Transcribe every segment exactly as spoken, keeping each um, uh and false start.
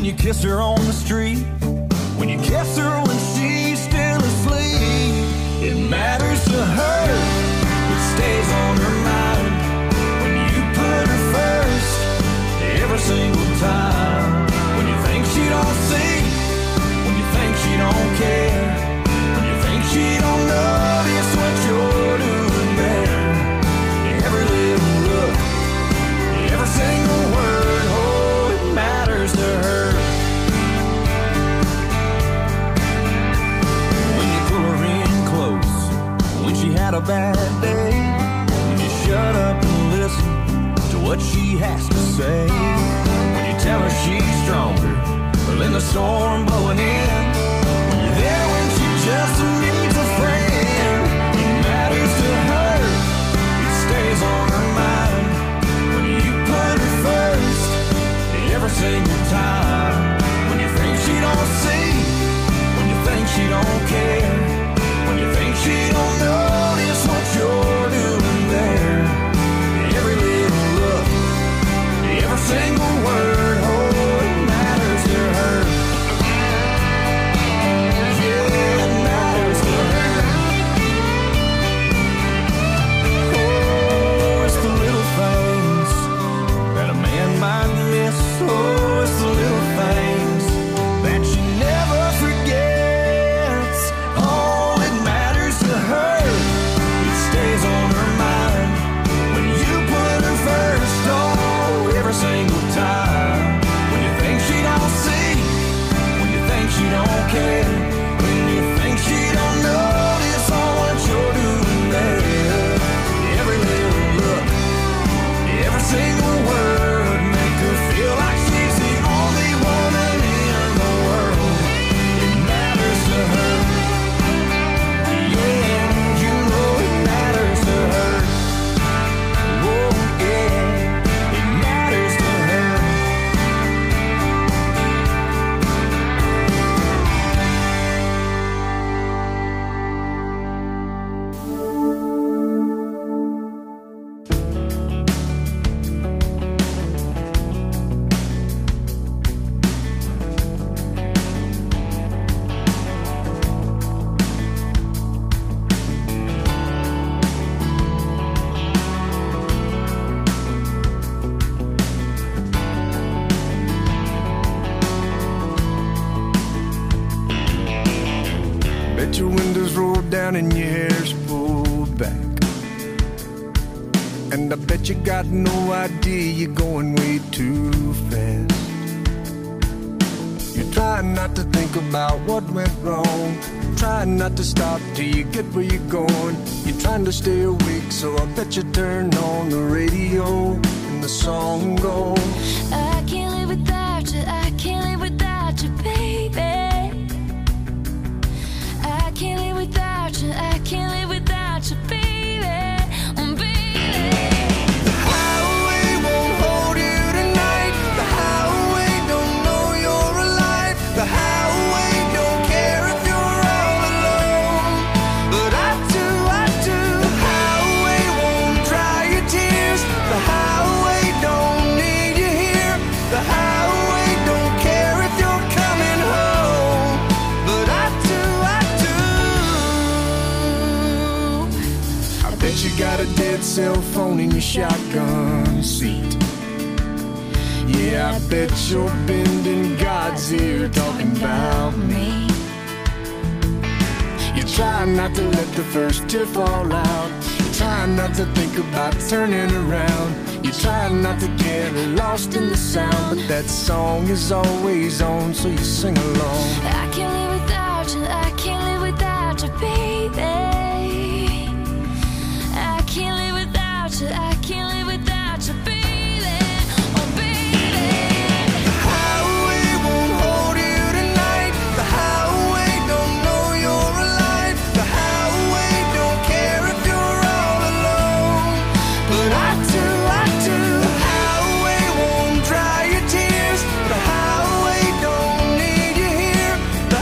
you kissed her on the street, when you kiss her when she's still asleep. It matters to her, it stays on her mind, when you put her first, every single time. When you think she don't see, when you think she don't care, when you think she don't notice what you're doing there. Every little look, every single word, oh, it matters to her. When you pull her in close, when she had a bad day, when you shut up and listen to what she has to say, when you tell her she's stronger than the storm blowing in, when you're there when she just needs a friend. It matters to her, it stays on her mind, when you put her first, every single time. When you think she don't see, when you think she don't care, when you think she don't notice what you're doing there. Every little look, every single word, oh, it matters to her. Yeah, it matters to her. Oh, it's the little things that a man might miss. Oh, it's the little things that she never forgets. Oh, it matters to her, it stays on her mind, when you put her first, oh, every single time. When you think she don't see, when you think she don't care, when you think she don't notice all what you're doing there. Every little look, every single word, make her feel like she's the only woman in the world. It matters to her. Yeah, you know it matters to her. Oh, yeah, it matters to her. Bet your windows roll down and your hair's pulled back, and I bet you got no idea you're going way too fast. You're trying not to think about what went wrong, trying not to stop till you get where you're going. You're trying to stay awake, so I bet you turn on the radio and the song goes, I can't live without you, I can't live without you, baby. I can't live without you, I can't live without you, baby. Oh, baby. The highway won't hold you tonight. The highway don't know you're alive. The highway don't care if you're all alone, but I do, I do. The highway won't dry your tears. The highway don't need you here. The highway don't care if you're coming home, but I do, I do. I bet you got a dead cell phone in your shotgun seat. Yeah, I bet you're bending God's ear talking about me. You try not to let the first tear fall out. You try not to think about turning around. You try not to get lost in the sound, but that song is always on, so you sing along. I can't live without you, I can't live without you, baby. I can't live without you, I can't live without you, baby. Oh, baby. The highway won't hold you tonight. The highway don't know you're alive. The highway don't care if you're all alone, but I do, I do. The highway won't dry your tears. The highway don't need you here. The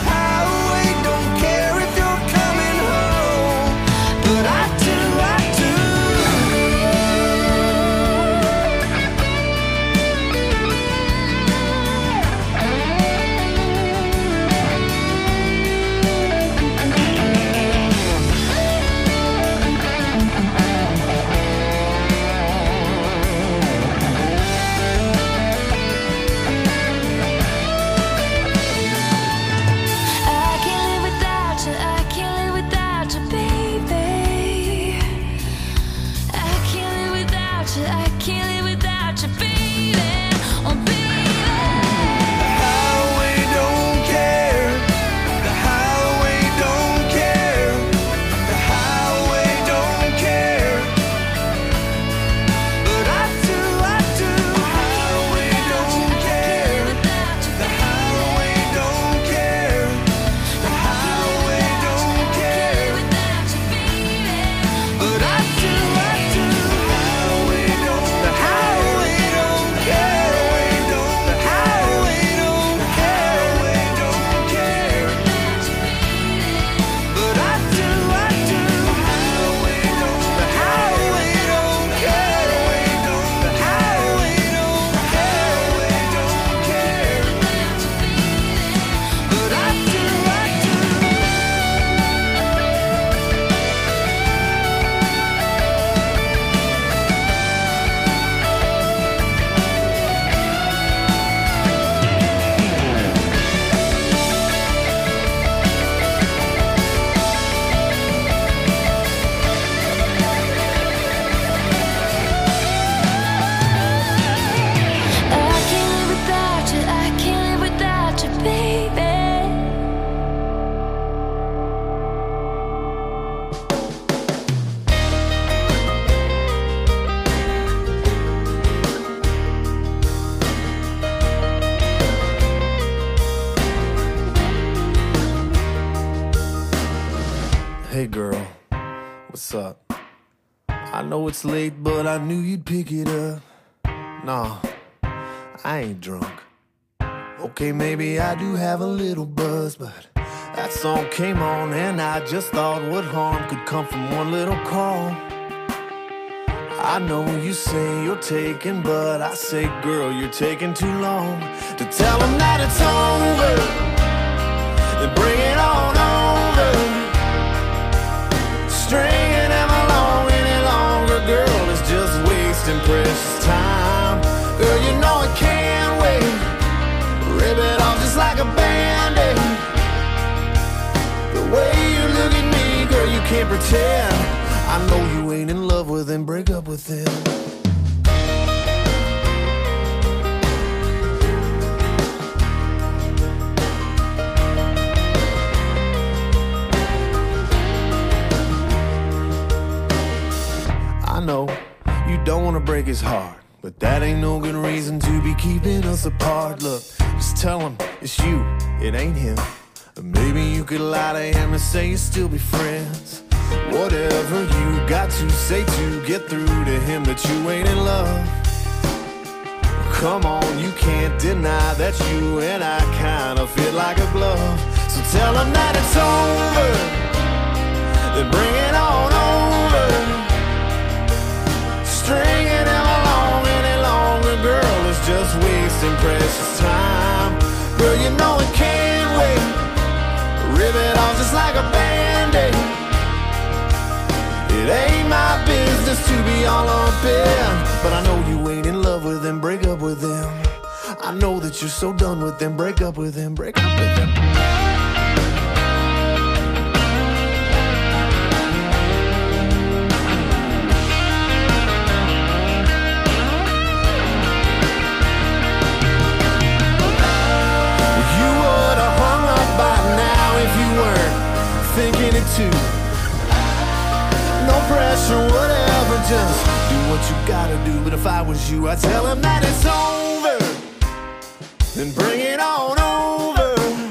Hey girl, what's up? I know it's late, but I knew you'd pick it up. Nah, I ain't drunk. Okay, maybe I do have a little buzz, but that song came on and I just thought what harm could come from one little call. I know you say you're taking, but I say, girl, you're taking too long to tell them that it's over. Then bring it on over. Stringing them along any longer, girl, is just wasting precious time. Girl, you know it can't wait. Rip it off just like a band-aid. The way you look at me, girl, you can't pretend. I know you ain't in love with him, break up with him. I know you don't want to break his heart, but that ain't no good reason to be keeping us apart. Look, just tell him it's you, it ain't him. Or maybe you could lie to him and say you still be friends. Whatever you got to say to get through to him that you ain't in love. Come on, you can't deny that you and I kinda fit like a glove. So tell him that it's over, then bring it on over. Stringing him along any longer, girl, is just wasting precious time. Girl, you know it can't wait. Rip it off just like a band-aid. It ain't my business to be all up in, but I know you ain't in love with him, break up with him. I know that you're so done with him, break up with him, break up with him. You would have hung up by now if you weren't thinking it too. No pressure, whatever, just do what you gotta do. But if I was you, I'd tell him that it's over, then bring it on over.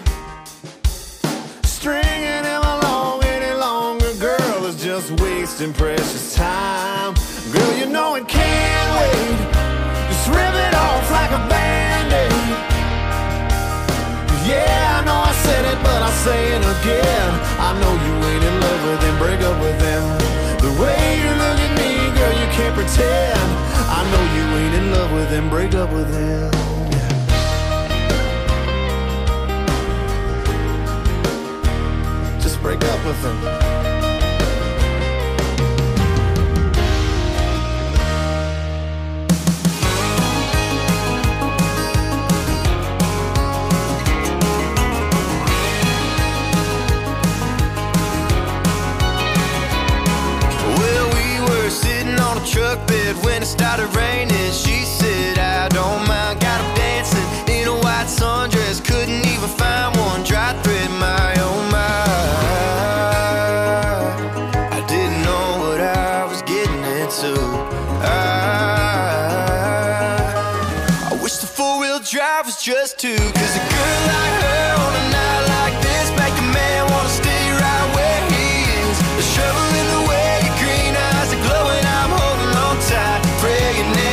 Stringing him along any longer, girl, is just wasting precious time. Girl, you know it can't wait. Just rip it off like a band-aid. Yeah, I know I said it, but I'll say it again. I know you ain't in love with him, break up with him. The way you look at me, girl, you can't pretend. I know you ain't in love with him, break up with him. Just break up with him. Truck bed when it started raining. She said, I don't mind. Got him dancing in a white sundress. Couldn't even find one dry thread, my oh my. I didn't know what I was getting into. I, I wish the four-wheel drive was just two. Cause a girl like her on a night like this make a man wanna stay right where he is. The shovel in the way, your green eyes are glowing. I'm holding on tight, praying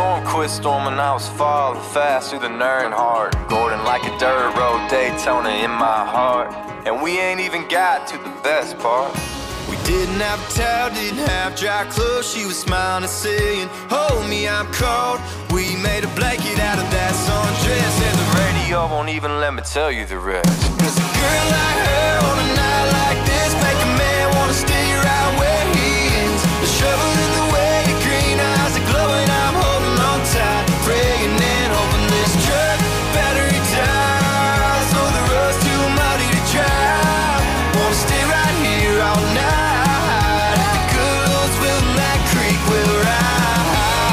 storm quit storming, I was falling fast through the Nernhart. Gordon like a dirt road, Daytona in my heart. And we ain't even got to the best part. We didn't have a towel, didn't have dry clothes. She was smiling and saying, hold me, I'm cold. We made a blanket out of that sundress, and the radio won't even let me tell you the rest. Cause a girl like her on a night like this make a man wanna stay right where he is. The shovel in the way, your green eyes are glowing. I'm holding on tight, praying and hoping this truck battery dies, so the road's too muddy to drive. Wanna stay right here all night. The good Lord's will, that creek will rise.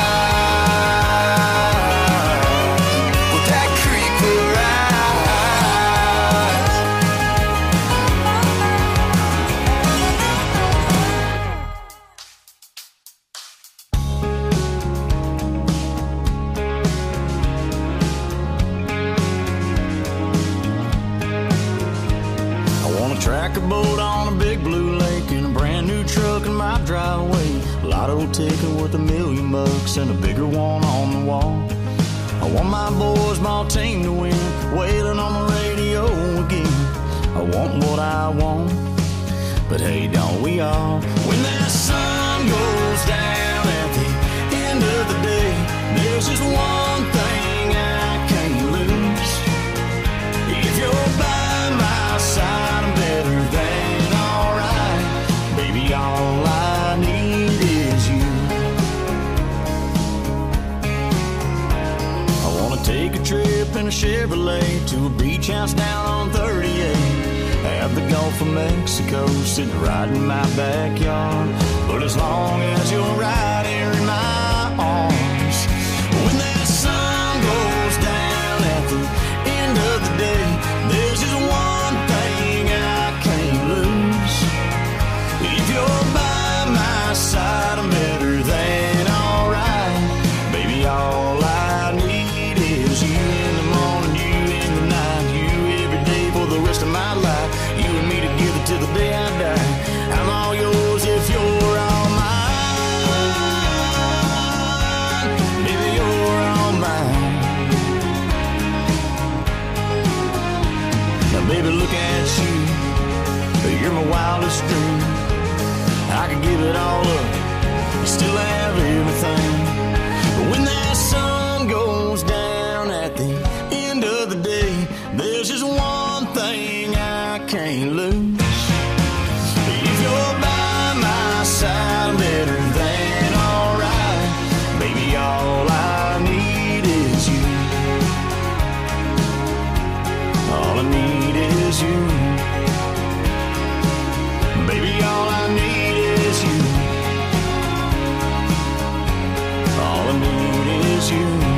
Well, that creek will rise. I want to track a boat on a big blue lake in a brand new truck in my driveway. Lotto ticket worth a million bucks and a bigger one on the wall. I want my boys, my team to win, wailing on the radio again. I want what I want, but hey, don't we all? When that sun goes down at the end of the day, there's just one thing I can't lose. If you're by my side, I'm better than alright. Baby, all I need is you. I wanna take a trip in a Chevrolet to a beach house down on thirty-eight. Have the Gulf of Mexico sitting right in my backyard. But as long as you're right here in my arms, when that sun goes down at the end of the day, there's just one thing I can't lose. If you're by my side, I'm better than alright. Baby, all I need is you in the morning, you in the night, you every day for the rest of my life. You and me together till the day I die. I'm all yours if you're all mine. Baby, you're all mine. Now, baby, look at you. You're my wildest dream. I could give it all up, you still have everything. But when that sun goes down at the end of the day, there's just one thing I can't lose. If you're by my side, I'm better than alright. Baby, all I need is you. All I need is you. Baby, all I need is you. All I need is you.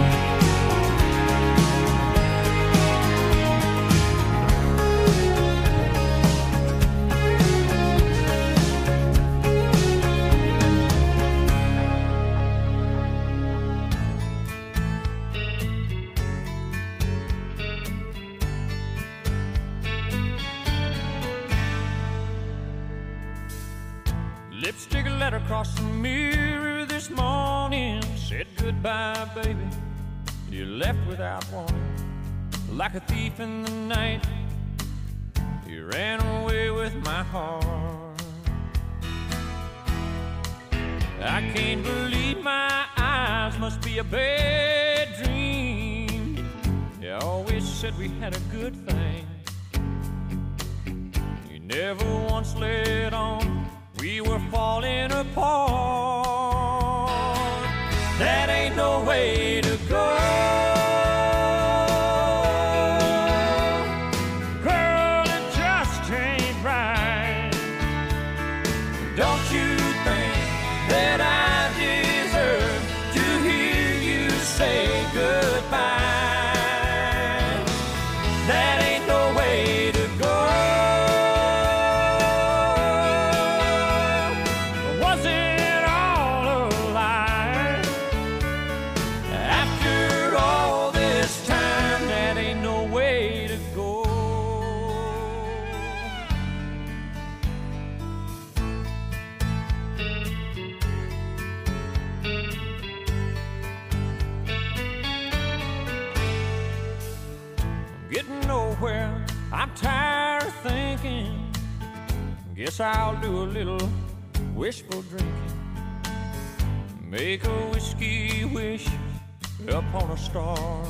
Lipstick letter across the mirror this morning said goodbye, baby. You left without warning, like a thief in the night. You ran away with my heart. I can't believe my eyes, must be a bad dream. You always said we had a good thing. You never once let on we were falling apart. That ain't no way to go. Girl, it just ain't right. Don't you think that I deserve to hear you say goodbye? That ain't no way to go. Was it all a lie? After thinking, guess I'll do a little wishful drinking. Make a whiskey wish upon a star.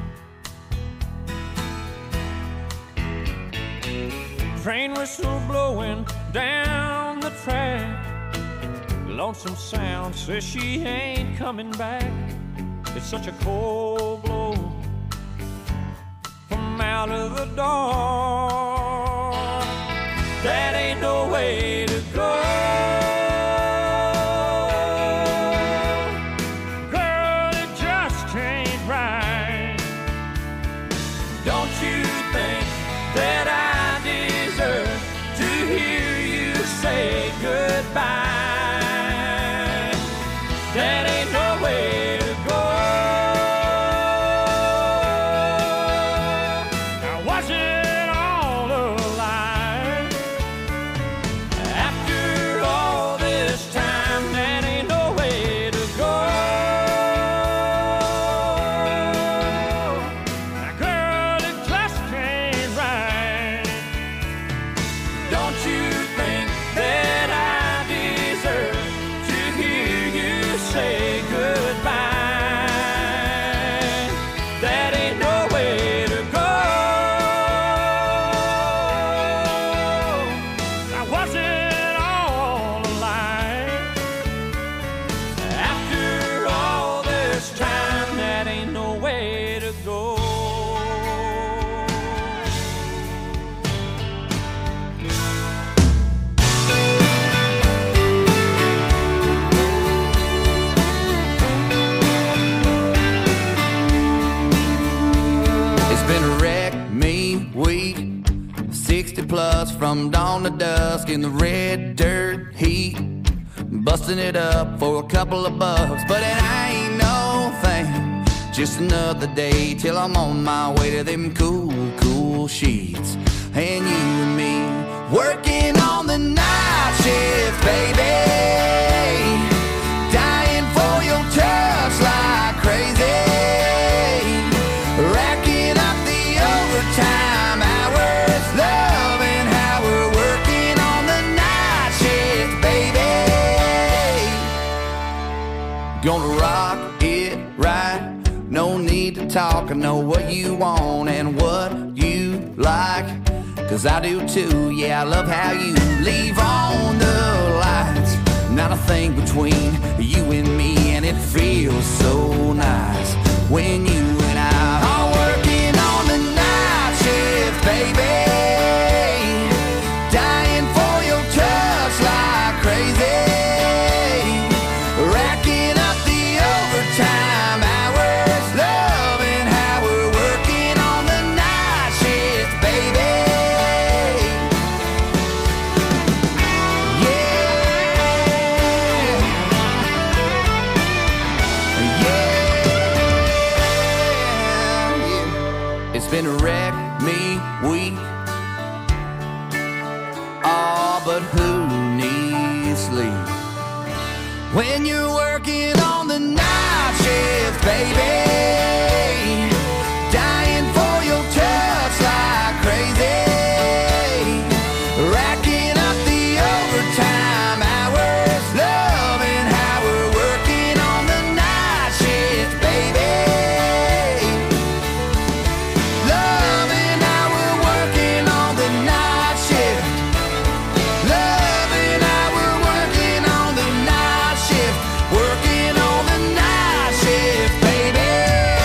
Train whistle blowing down the track. Lonesome Sound says she ain't coming back. It's such a cold blow from out of the dark. That ain't no way to go. Girl, it just ain't right. Don't you think that I deserve to hear you say goodbye? That ain't no way to go. Now was it all a lie? After all this time, that ain't no way to go. Now girl, it just ain't right. Don't you think that I deserve to hear you say goodbye? That ain't no way to go. Now was it all a lie? After all this time, that ain't no way to go. It's been a wreck, me, week, sixty plus from dawn to dusk in the red dirt heat, busting it up for a couple of bucks, but it ain't no thing. Just another day till I'm on my way to them cool, cool sheets. And you and me working on the night shift, baby, dying for your touch like crazy. Racking up the overtime hours, loving how we're working on the night shift, baby. Gonna rock it right, no need to talk. I know what you want and what you like, 'cause I do too, yeah, I love how you leave on the lights. Not a thing between you and me, and it feels so nice when you and I are working on the night shift, baby. Dying for your touch like crazy. Racking up the overtime hours, loving how we're working on the night shift, baby. It's been a wreck, me, week. Oh, but who needs sleep when you're working on the night shift, baby? Dying for your touch like crazy. Racking up the overtime hours, loving how we're working on the night shift, baby. Loving how we're working on the night shift. Loving how we're working on the night shift. Working on the night shift, baby.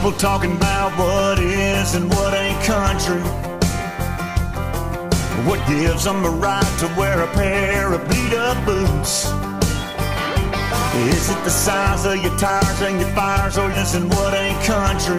People talking about what is and what ain't country. What gives them a right to wear a pair of beat-up boots? Is it the size of your tires and your fires, or is it what ain't country?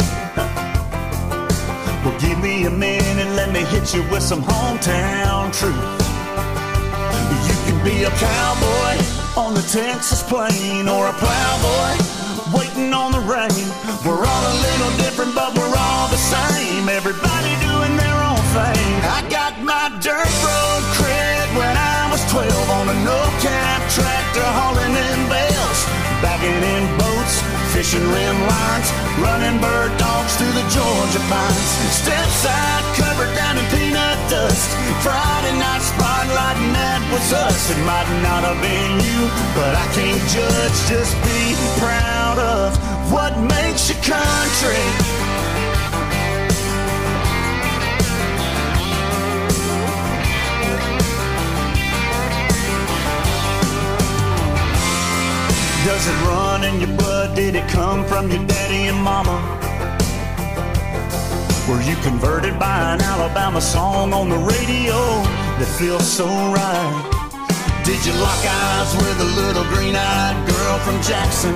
Well, give me a minute, let me hit you with some hometown truth. You can be a cowboy on the Texas plain, or a plowboy waiting on the rain. We're all a little different, but we're all the same. Everybody doing their own thing. I got my dirt road cred when I was twelve on a no-cab tractor hauling in bales, bagging in boats, fishing rim lines, running bird dogs through the Georgia pines. Step side covered down in peanut dust. Friday night spotlight, and that was us. It might not have been you, but I can't judge. Just be proud of what makes you country. Does it run in your blood? Did it come from your daddy and mama? Were you converted by an Alabama song on the radio that feels so right? Did you lock eyes with a little green-eyed girl from Jackson?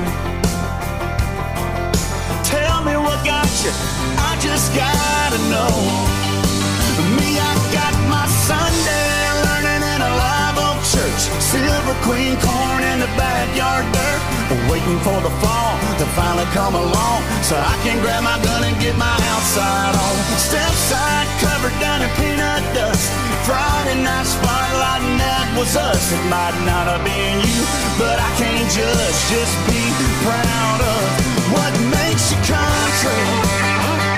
Tell me what got you, I just gotta know. Me, I got my Sunday learning in a live oak church. Silver Queen corn in the backyard dirt, waiting for the fall to finally come along, so I can grab my gun and get my outside on. Step side covered down in peanut dust. Friday night spotlight, and that was us. It might not have been you, but I can't judge. Just be proud of what makes you country.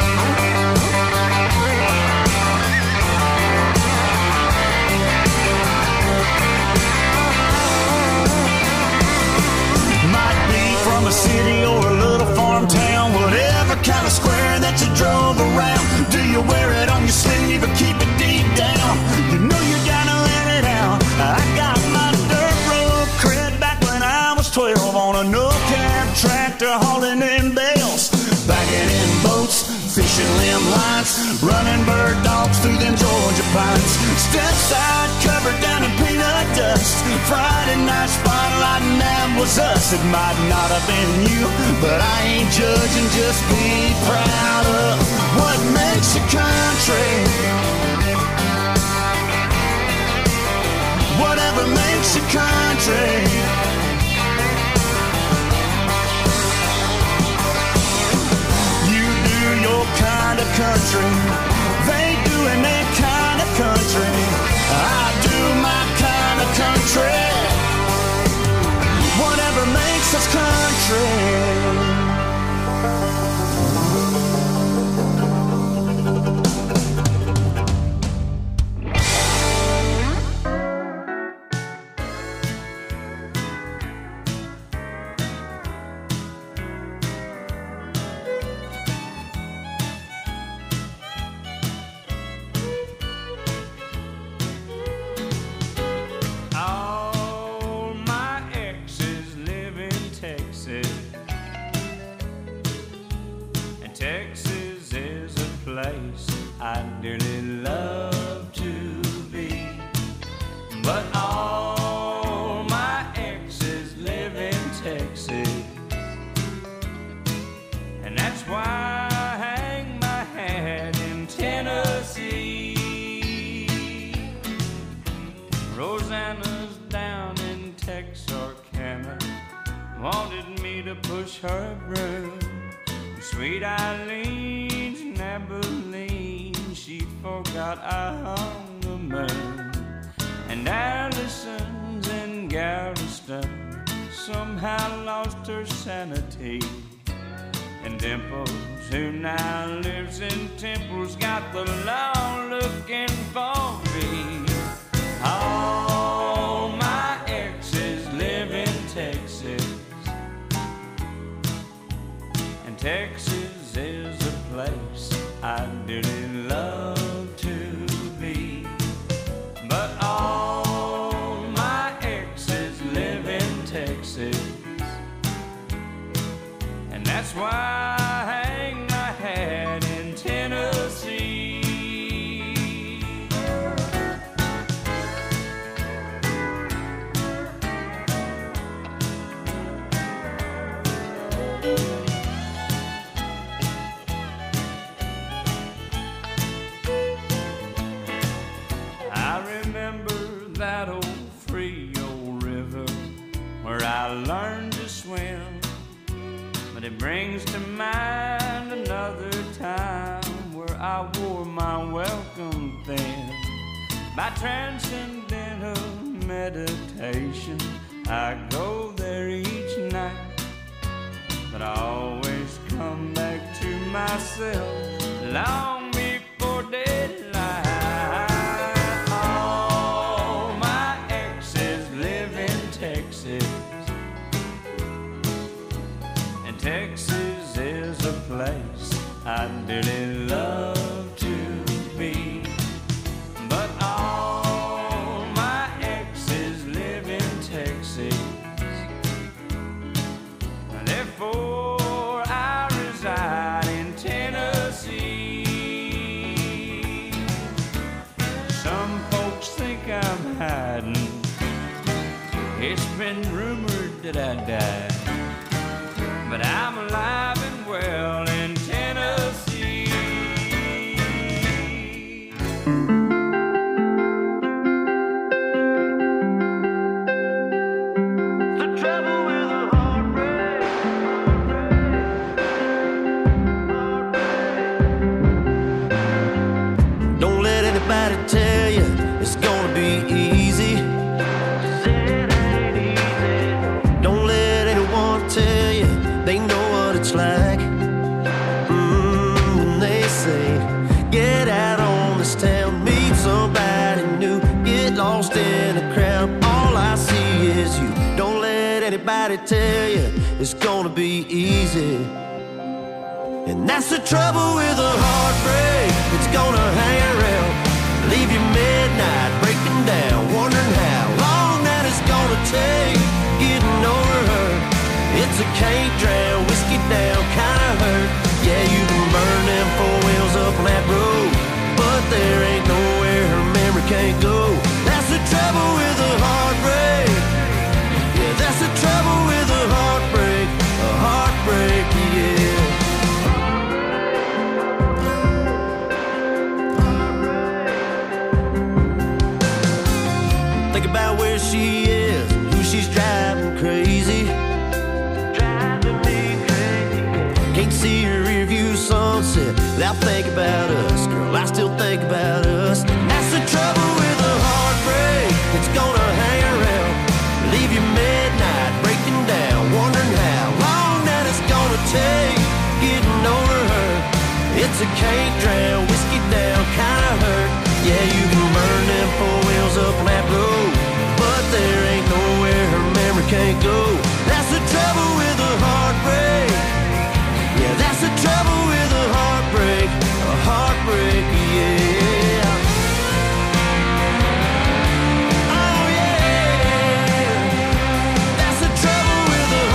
From a city or a little farm town, whatever kind of square that you drove around. Do you wear it on your sleeve or keep it deep down? You know you gotta let it out. I got my dirt road cred back when I was twelve on a no-cab tractor hauling in bales, bagging in boats, fishing limb lines, running bird dogs through them Georgia pines. Step side covered down in peanut dust. Friday night spotlight, and that was us. It might not have been you, but I ain't judging. Just be proud of what makes you country. Whatever makes you country. You do your kind of country, they doing their kind of country. I do my kind of country. Whatever makes us country. I dearly love to be, but all my exes live in Texas, and that's why I hang my hat in Tennessee. Rosanna's down in Texarkana, wanted me to push her broom. Sweet Eileen's in Abilene, she forgot I hung the moon. And Allison's in Galveston, somehow lost her sanity. And Dimples, who now lives in Temple's, got the law looking for me. All my exes live in Texas, and Texas is a place I dearly love to be. But all my exes live in Texas, and that's why I hang I learned to swim, but it brings to mind another time where I wore my welcome thin. By transcendental meditation, I go there each night, but I always come back to myself long before daylight. All my exes live in Texas, and Texas is a place I dearly love to be. But all my exes live in Texas, therefore I reside in Tennessee. Some folks think I'm hiding, it's been rumored that I died, but I'm alive and well in Tennessee. Tell you it's gonna be easy. Don't let anyone tell you they know what it's like. Mm, they say get out on this town, meet somebody new, get lost in a crowd. All I see is you. Don't let anybody tell you it's gonna be easy. And that's the trouble with a heartbreak. It's gonna hang around, leave you midnight, breaking down, wondering how long that it's gonna take getting over her. It's a can't drown, whiskey down kinda hurt. Yeah, you can burn them four wheels up on that road, but there ain't nowhere her memory can't go. That's the trouble with a heartbreak. Yeah, that's the trouble with a heartbreak. A heartbreak, yeah. Think about where she is, who she's driving crazy. Driving me crazy. Can't see her rear view sunset without thinking about us. Girl, I still think about us. That's the trouble with a heartbreak. It's gonna hang around, leave you midnight, breaking down, wondering how long that it's gonna take getting over her. It's a can't drown, whiskey down, kinda hurt. Yeah, you can burn them four wheels up on that road, but there ain't nowhere her memory can't go. That's the trouble with a heartbreak. Yeah, that's the trouble with a heartbreak. A heartbreak, yeah. Oh yeah, that's the trouble with a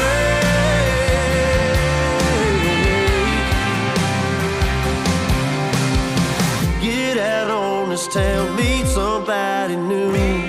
heartbreak. Get out on this town, meet somebody new.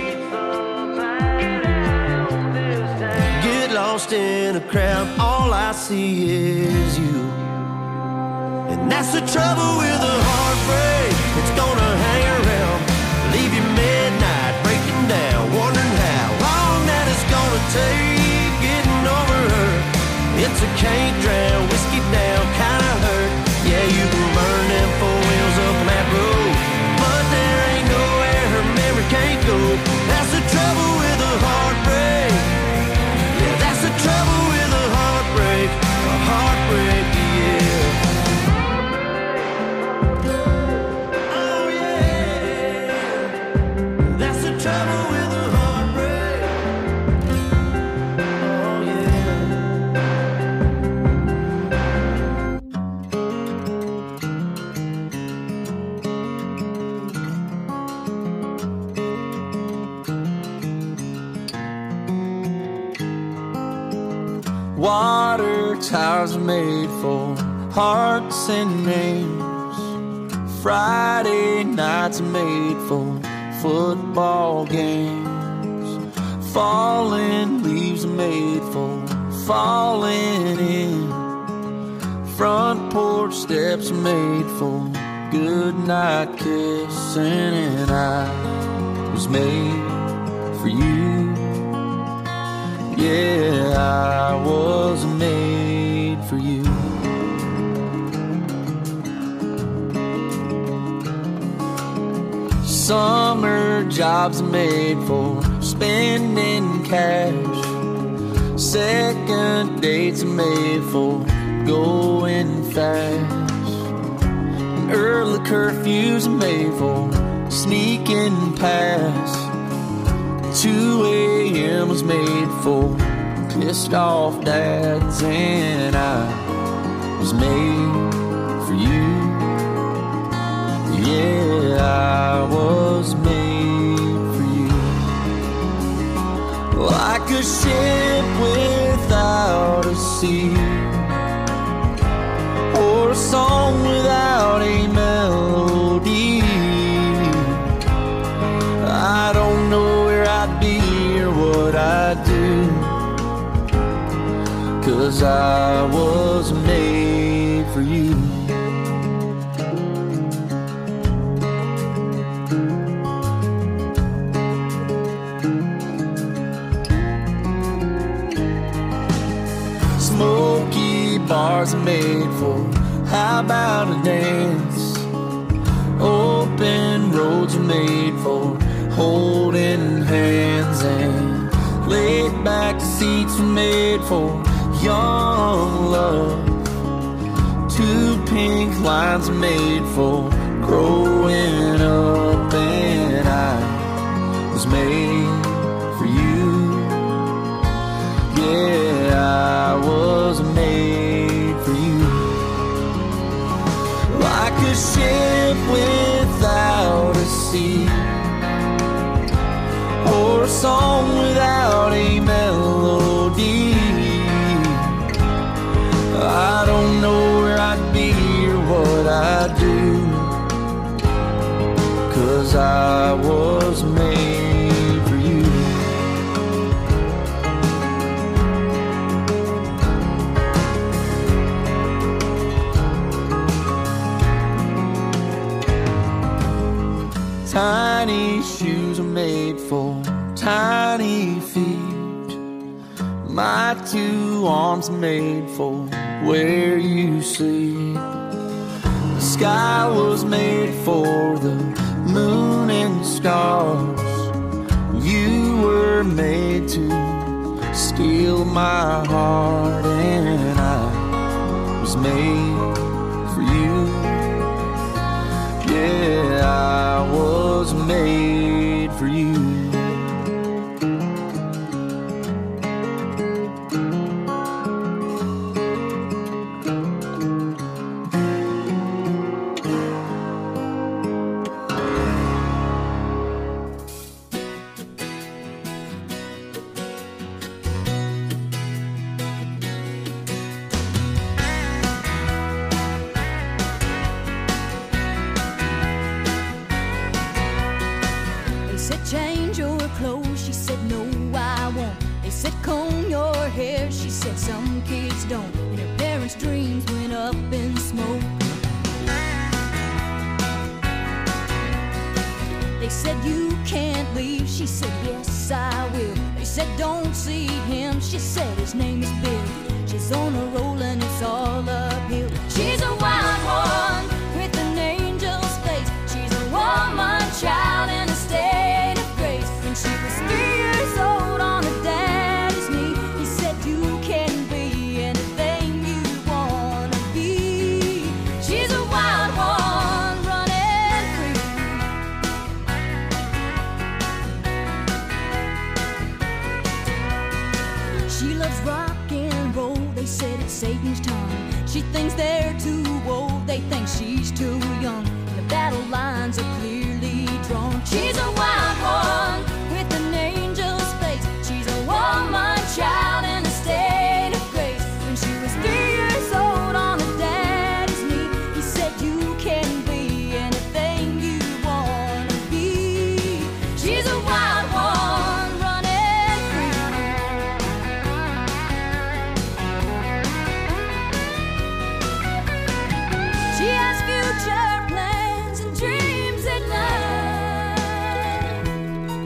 Get lost in a crowd, all I see is you. And that's the trouble with a heartbreak. It's gonna hang around, leave you midnight, breaking down, wondering how long that it's gonna take getting over her. It's a can't drown, whiskey down, kinda hurt. Yeah, you can burn them four wheels up on that road, but there ain't nowhere her memory can't go. That's the trouble with a heartbreak. Yeah, that's the trouble with a heartbreak. A heartbreak, yeah. Oh yeah, that's the trouble with a heartbreak. Oh yeah. Water towers are made for hearts and names. Friday nights are made for football games. Falling leaves are made for falling in. Front porch steps are made for goodnight kissing. And I was made for you. Yeah, Summer jobs are made for spending cash. Second dates are made for going fast. And early curfews are made for sneaking past. two a.m. was made for pissed off dads. And I was made for you. Yeah, I was made for you. Like a ship without a sea, or a song without a melody. I don't know where I'd be or what I'd do, 'cause I was made for you. Smoky bars are made for how about a dance? Open roads are made for holding hands, and laid back seats are made for young love. Two pink lines are made for growing up, and I was made for you. Yeah, I was made for you. Like a ship without a sea, or a song without a melody. I don't know where I'd be or what I'd do, 'cause I was made for you. Tiny shoes are made for tiny feet. My two arms are made for where you sleep. The sky was made for the moon and stars. You were made to steal my heart, and I was made for you. Yeah, I was made for you. Change your clothes, she said no I won't. They said comb your hair, she said some kids don't. And her parents' dreams went up in smoke. They said you can't leave, she said yes I will. They said don't see him, she said his name is Bill. She's on a roll and it's all uphill. She's a wild one with an angel's face. She's a woman child in a state of grace. When she was three years old on her daddy's knee, he said you can be anything you wanna be. She's a wild one running free. She loves rock and roll, they said it's Satan's tongue. She thinks they're too old, they think she's too young. The battle lines are clearly drawn. She's a wild one with an angel's face. She's a woman child in a state of grace. When she was three years old on her daddy's knee, he said you can be anything you wanna be. She's a wild one running free. She has future plans and dreams at night.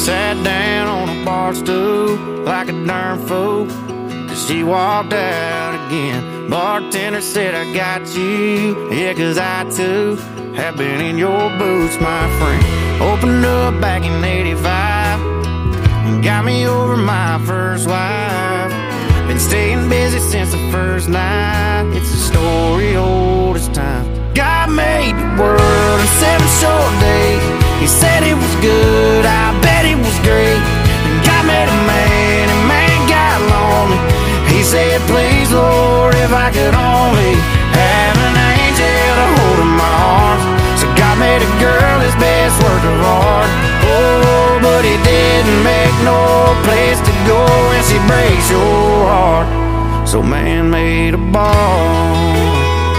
sat down on a bar stool like a darn fool, 'cause she walked out again. Bartender said, I got you, yeah, 'cause I too have been in your boots, my friend. Opened up back in eighty-five and got me over my first wife. Been staying busy since the first night. It's a story old as time. God made the world in seven short days. He said it was good, I bet it was great. And God made a man, and man got lonely. He said, please, Lord, if I could only have an angel to hold in my arms. So God made a girl his best work of art. Oh, but he didn't make no place to go when she breaks your heart. So man made a bar.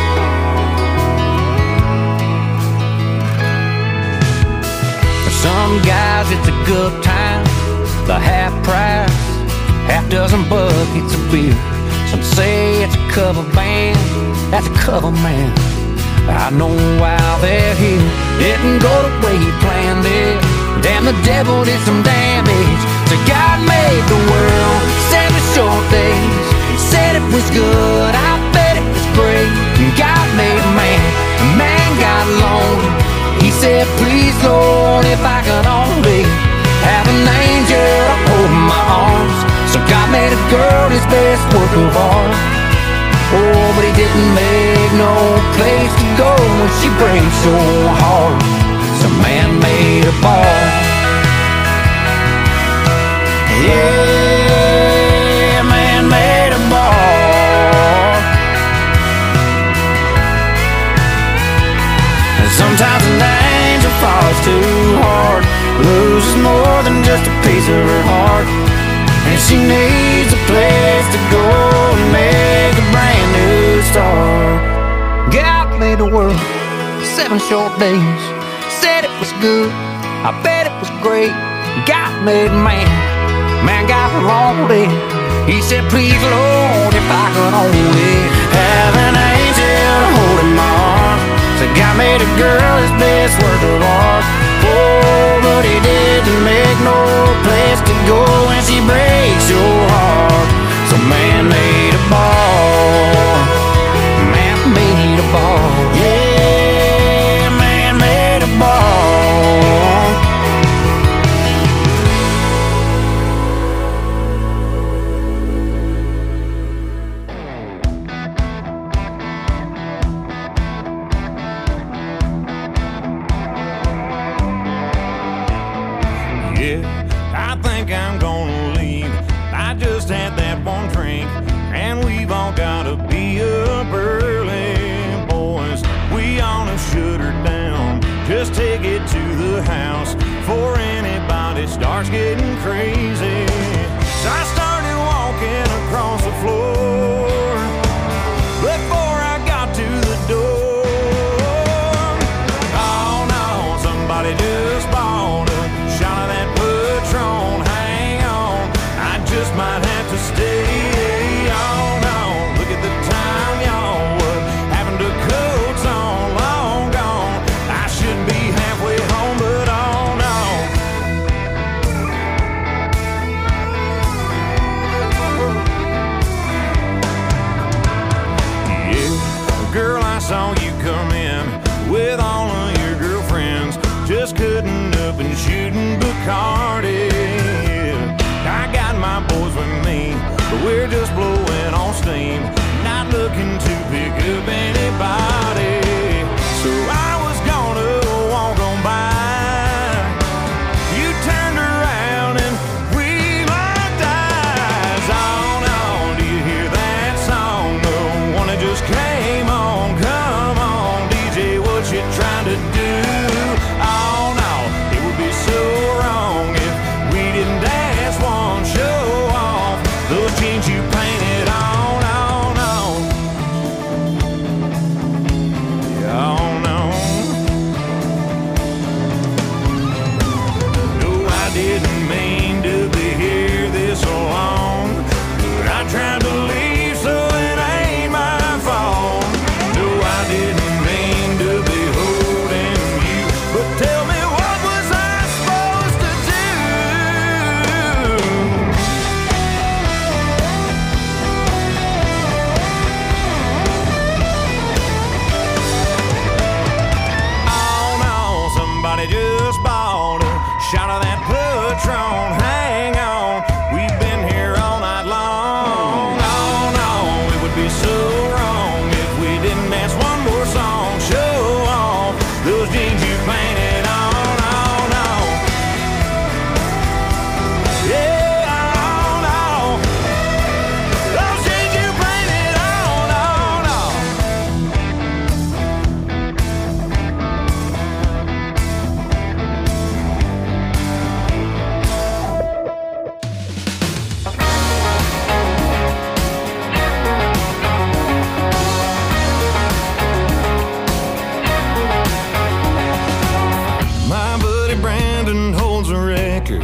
Some guys it's a good time, the half price, half dozen buckets of beer. Some say it's a cover band, that's a cover man. I know why they're here. Didn't go the way he planned it. Damn, the devil did some damage. So God made the world seven short days. Said it was good, I bet it was great. And God made a man, a man got lonely. He said, please, Lord, if I could only have an angel to hold in my arms. So God made a girl his best work of art. Oh, but he didn't make no place to go when she breaks your heart. So man made a bar. Yeah, man made a bar. And sometimes an angel falls too hard, loses more than just a piece of her heart. And she needs a place to go and make a brand new start. God made the world seven short days. Said it was good, I bet it was great. God made man, man got lonely. He said, please, Lord, if I could only have an angel to hold in my arms. So God made a girl his best work of art. Oh, but he didn't make no place to go when she breaks your heart. So man made a bar. Man made a bar. Yeah, man made a bar. Yeah, I think I'm gonna leave. I just had that one drink, and we've all gotta be up early, boys. We ought to shut her down, just take it to the house before anybody starts getting crazy. So I started walking across the floor before I got to the door. Oh no, somebody just bought a shot of that Patron. Hang on, I just might have to stay. Oh no, look at the time, y'all. What happened to coats on? Long gone. I should be halfway home, but oh no. Yeah, girl, I saw you come in with all of your girlfriends, just cutting up and shooting Bacardi. I got my boys with me, but we're just blowing on steam, not looking to pick up anybody. So I was gonna walk on by. You turned around and we locked eyes. Oh no, do you hear that song? The one that just came on. Come on, D J, what you trying to do? Oh no, it would be so wrong spot, a shot of that Patron. Hang on, we've been here all night long. Oh no, it would be so wrong if we didn't dance one more song. Show off those jeans you painted on. Oh no, yeah, oh no, those jeans you painted on. Oh no. My buddy Brandon holds a record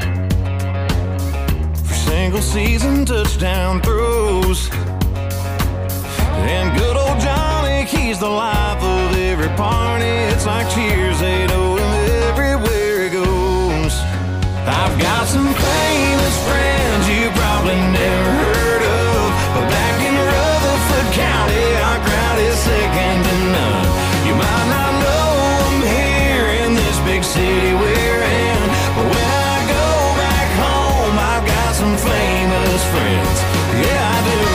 for single season touchdown throws. And good old Johnny, he's the life of every party. It's like Cheers, they know him everywhere he goes. I've got some famous friends you probably never heard of, but back in Rutherford County, our crowd is second to none. You might not know them here in this big city we're in, but when I go back home, I've got some famous friends. Yeah, I do.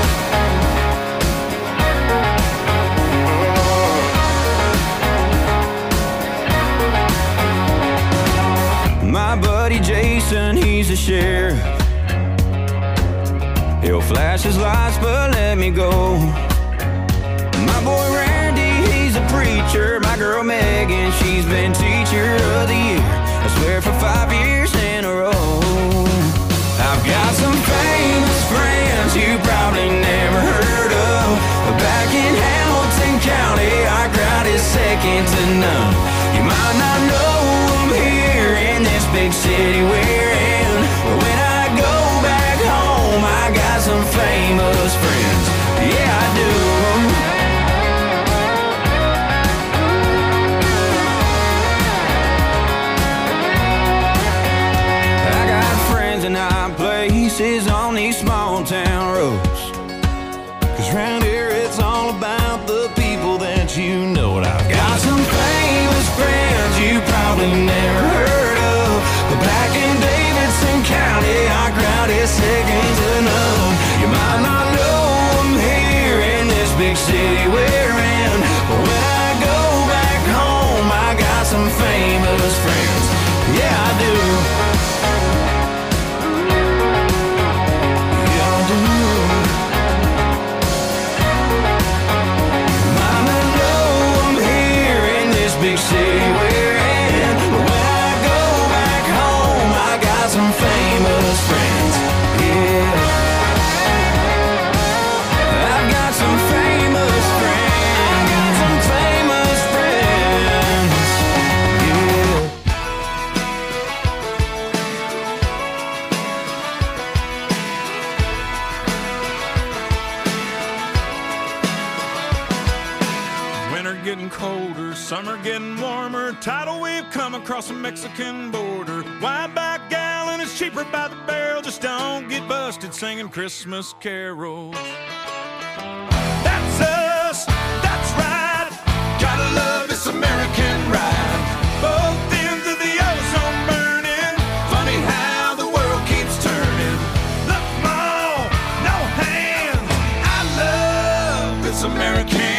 My buddy Jason, he's a sheriff. He'll flash his lights, but let me go. My boy Randy, he's a preacher. My girl Megan, she's been teacher of the year, I swear for five years in a row. I've got some famous friends you probably never heard of, but back in Hamilton County, our crowd is second to none. You might not know them here in this big city we're in, but when I go back home, I got some famous friends. Yeah, I do. I got friends in high places on these small town roads, 'cause round here it's all about the people that you know. And I've got some famous friends you probably never heard of, but back in Davidson County, our crowd is second to none. You might not know them here in this big city we're in, but when I go back home, I got some famous friends. Yeah, I do. Yeah, I do. Might not know them here in this big city we're in, but when I go back home, I got some famous friends. Yeah, I've got some famous friends. I got some famous friends. Yeah. Winter getting colder, summer getting warmer. Tidal wave come across the Mexican border. Wide back gallon is cheaper by the barrel. Just don't get busted singing Christmas carols. That's us, that's right. Gotta love this American ride. Both ends of the ozone burning. Funny how the world keeps turning. Look, Mom, no hands. I love this American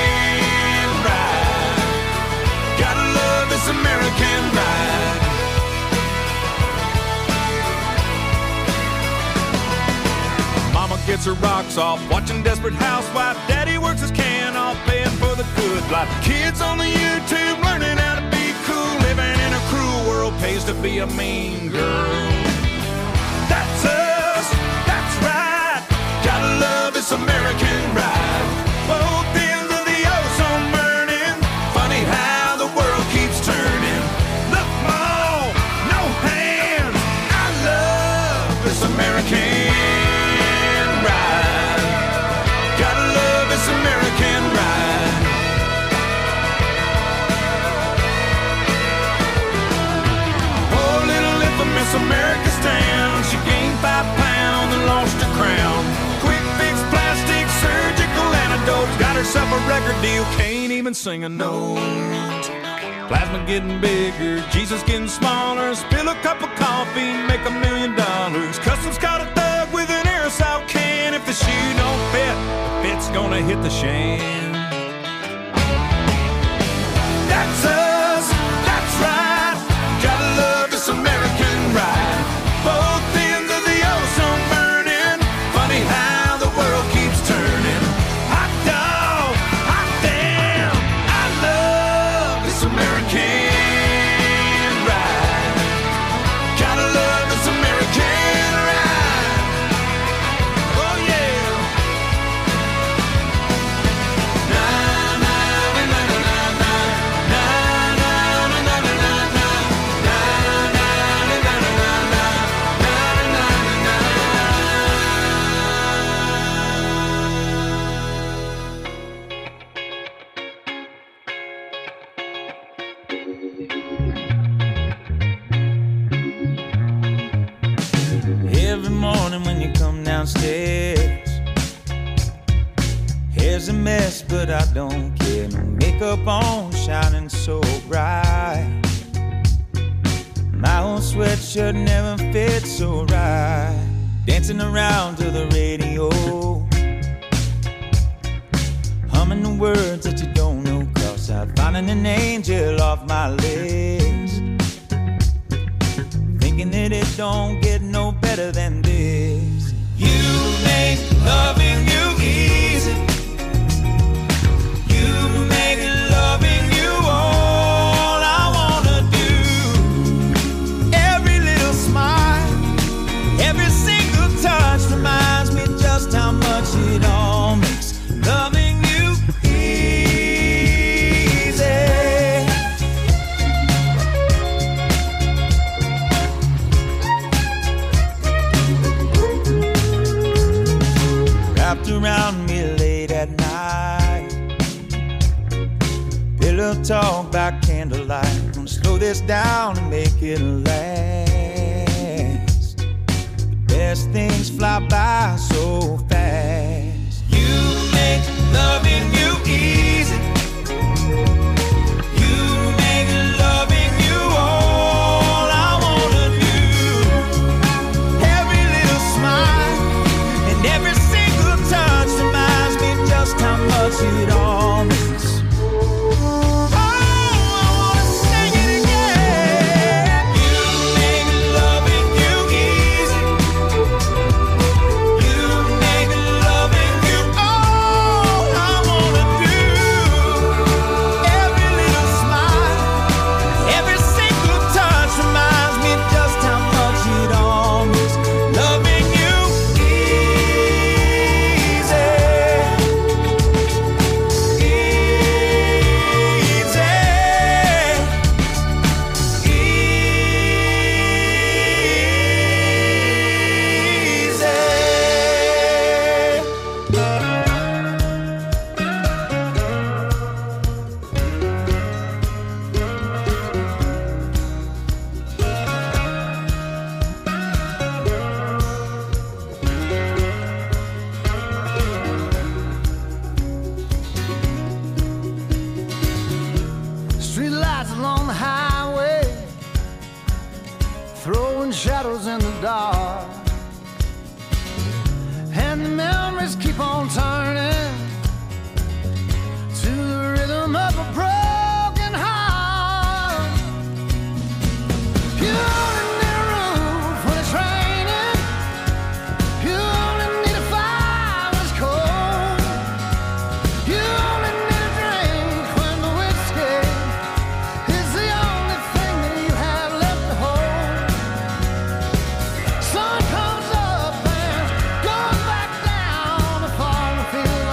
ride. Gotta love this American ride. Mama gets her rocks off watching Desperate Housewife. Daddy works his can off paying for the good life. Kids on the YouTube learning how to be cool. Living in a cruel world pays to be a mean girl. That's us, that's right. Gotta love this American ride. Both ends of the ozone burning. Funny how the world keeps turning. Look, Mom, no hands. I love this American ride. Gotta love this American ride. Oh, little infamous America stand. She gained five pounds and lost her crown. Quick fix, plastic, surgical antidotes. Got herself a record deal, can't even sing a note. Plasma getting bigger, Jesus getting smaller. Spill a cup of coffee, make a million dollars. Customs caught a thug with an aerosol can. If the shoe don't fit, the fit's gonna hit the shan. That's us, that's right. Gotta love this American ride. Both ends of the ozone burning. Funny how the world keeps turning. Hot dog, hot damn. I love this American ride. Gotta love this American ride. Oh yeah. Na na na na na na na na na na na na na na na na na Every morning when you come downstairs, hair's a mess, but I don't care. No makeup on, shining so bright. My old sweatshirt never fits so right. Dancing around to the radio, humming the words that you don't know. Cross out, finding an angel off my list. Thinking that it don't get no better than this. You make loving you easy. You make loving you all I wanna do. Every little smile, every single touch reminds me just how much it all makes loving you easy. Wrapped around me late at night, pillow talk by candlelight. Gonna slow this down and make it last. The best things fly by so fast. You make loving you easy. You make loving you all I wanna do. Every little smile and every single touch reminds me just how much it all means. Oh, I wanna sing it again. You make loving you easy. You make loving you all I wanna do. Every little smile, every single touch reminds me just how much it all means. Loving you easy. Street lights along the highway, throwing shadows in the dark. And the memories keep on turning to the rhythm of a broken heart. You only need a roof when it's raining. You only need a fire when it's cold. You only need a drink when the whiskey is the only thing that you have left to hold. Sun comes up and goes back down before the feel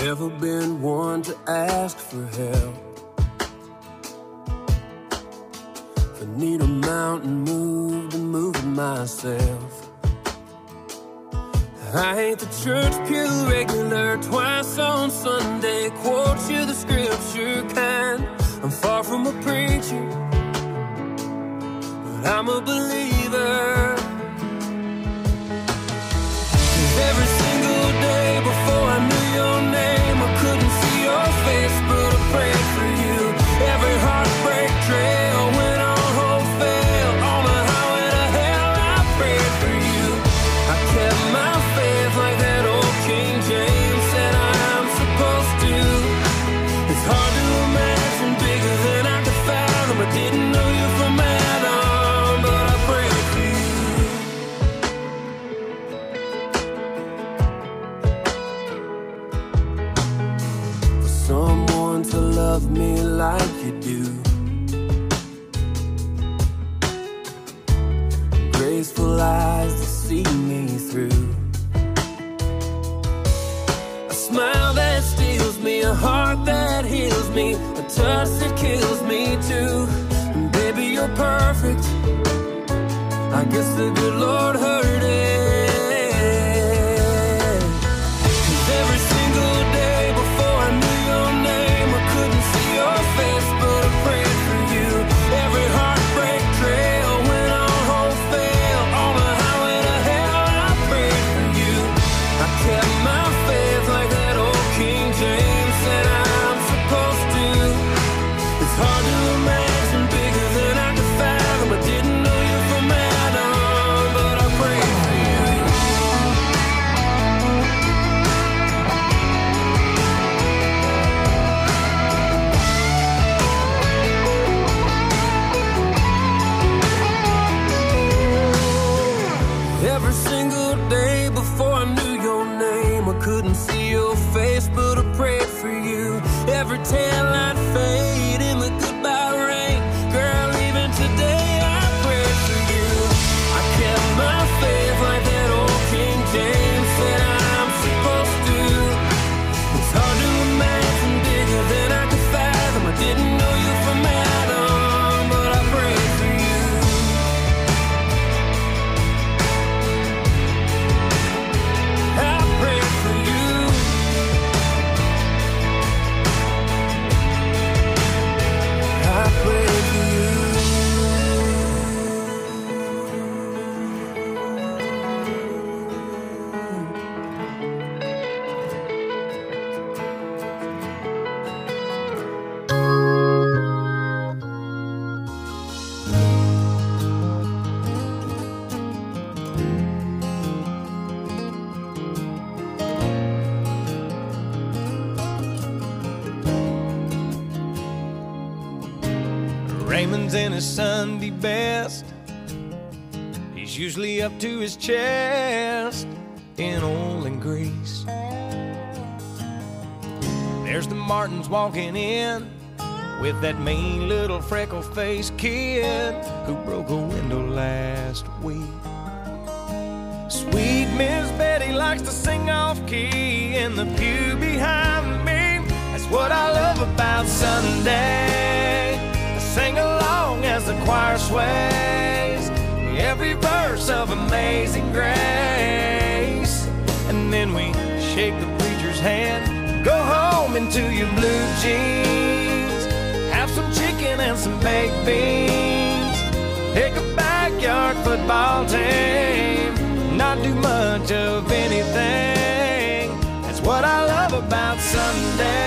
Never been one to ask for help. If I need a mountain moved, I'm moving myself. I ain't the church pew regular, twice on Sunday, quote you the scripture kind. I'm far from a preacher, but I'm a believer. 'Cause every single day before I knew your name, I couldn't see your face, but I prayed for you. Every heartbreak trail went on hope fail. On the highway to hell, I prayed for you. I kept my faith like that old King James said I'm supposed to. It's hard to imagine bigger than I could fathom. I didn't know you from Adam, but I prayed for you. For someone to love me like you do, graceful eyes to see me through, a smile that steals me, a heart that heals me, a touch that kills me too. And baby, you're perfect. I guess the good Lord heard it. 'Cause every single day before I knew your name, I couldn't see your face, but I prayed for you. Every heartbreak trail went on hope fail. On the highway to hell, I prayed for you. I kept my faith like that old King James said I'm supposed to. It's hard to imagine bigger than I could fathom. I didn't know you from Adam, but I prayed for you. Every single day before I knew your name, I couldn't see your face, but I prayed for you. Every tail I'd fade in the goodbye rain. Girl, even today I prayed for you. I kept my faith like that old King James said I'm supposed to. It's hard to imagine bigger than I could fathom. I didn't know you from Adam, but I prayed for you. I prayed for you. I prayed for you. Raymond's in his Sunday best. He's usually up to his chest in oil and grease. There's the Martins walking in with that mean little freckle-faced kid who broke a window last week. Sweet Miss Betty likes to sing off-key in the pew behind me. That's what I love about Sunday. Sing along as the choir sways every verse of Amazing Grace. And then we shake the preacher's hand, go home into your blue jeans, have some chicken and some baked beans, pick a backyard football team, not do much of anything. That's what I love about Sunday.